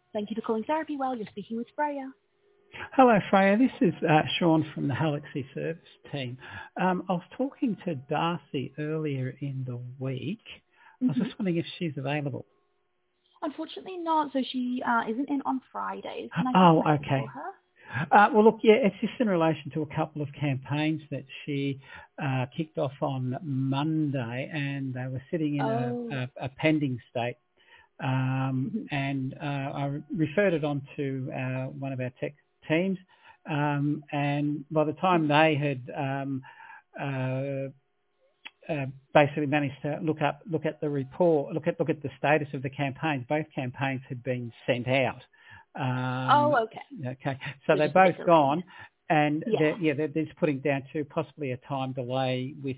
Thank you for calling Therapy Well. You're speaking with Freya. Hello, Freya. This is Sean from the Halaxy Service team. I was talking to Darcy earlier in the week. I was just wondering if she's available. Unfortunately not, so she isn't in on Fridays. Can I Oh, take a message okay. for her? Well, look, yeah, it's just in relation to a couple of campaigns that she kicked off on Monday, and they were sitting in a pending state. And I referred it on to one of our tech teams, and by the time they had basically managed to look at the report, look at the status of the campaigns, both campaigns had been sent out. Okay. Okay, so they're both gone, and they're just putting down to possibly a time delay with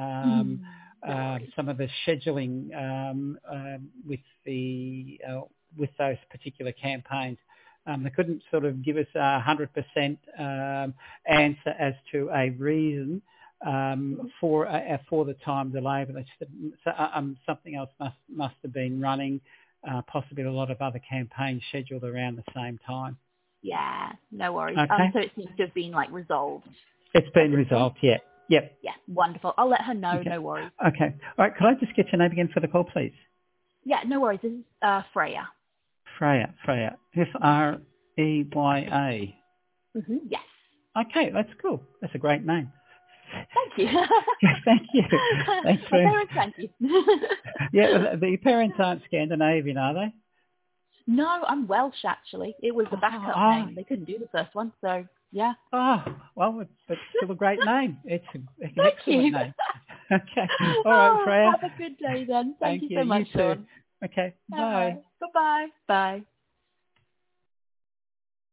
some of the scheduling with those particular campaigns. They couldn't sort of give us 100% answer as to a reason for the time delay, but something else must have been running. Possibly a lot of other campaigns scheduled around the same time. Yeah, no worries. Okay. So it seems to have been resolved. It's been resolved, yeah. Yep. Yeah, wonderful. I'll let her know, Okay. no worries. Okay. All right, could I just get your name again for the call, please? Yeah, no worries. This is Freya. Freya. Freya. Yes. Okay, that's cool. That's a great name. Thank you. Thank you. Thanks My for... parents thank you. Yeah, the parents aren't Scandinavian, are they? No, I'm Welsh, actually. It was the backup name. They couldn't do the first one, so yeah. Oh, well, but still a great name. It's an excellent name. Okay. All right, Freya. Have a good day then. Thank you so you much, too. Sean. Okay. Bye. Bye-bye. Bye.